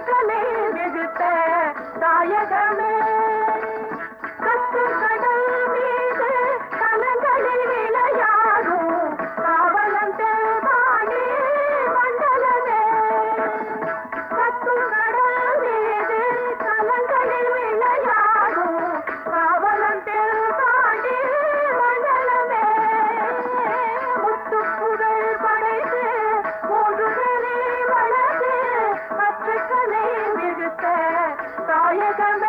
கலை மிகுத்த தாயகமே கத்து கடல் மீது கலங்களில் விளையாடும் காவலன் தெல்வாணி மண்டலமே கத்து கடல் மீது கலங்களில் விளையாடும் காவலன் தெல்வாணி மண்டலமே முத்துப்புகழ் படைத்து மூதுவரை வளர்த்து கற்றுக்கலை மிகுத்த தாயகமே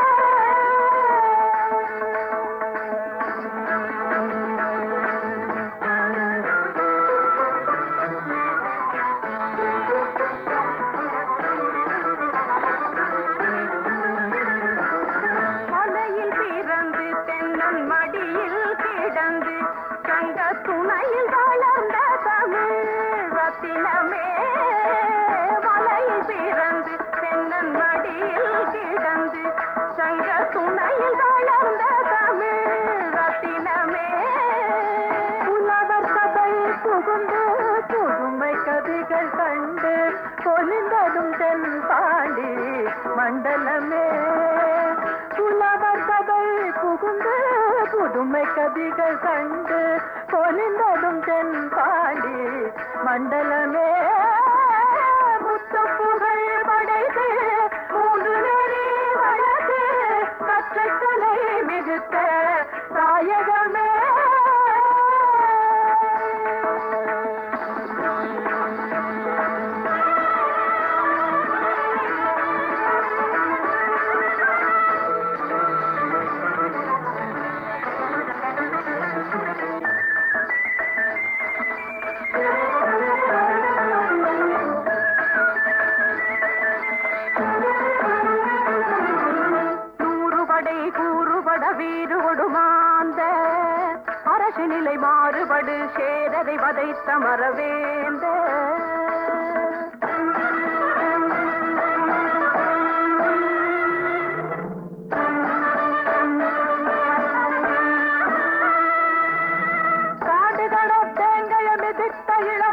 மலையில் பிறந்து தென்னன் மடியில் கிடந்து சங்க துணையில் வளர்ந்த தமிழ் ரத்தினமே மலையில் பிறந்து தென்னன் மடியில் கிடந்து சங்க துணையில் வளர்ந்த தமிழ் ரத்தினமே புலவர் சபை புகுந்து புதுமை கதைகள் கண்டு பொலிந்ததும் தென்பாண்டி மண்டலமே புலவர் சபை புகுந்து புதுமை கதிகள் கண்டு பொலிந்ததும் தென்பாண்டி மண்டலமே முத்துப்புகழ் படைத்து மூன்று நெறி வளர்த்து கற்றக்கலை மிகுத்த தாயகமே கூறுபட வீறு ஒடுமாந்த அரசு நிலை மாறுபடு சேரரை வதைத்த மரவேந்த காடுகள தேங்கைய மிதித்த இள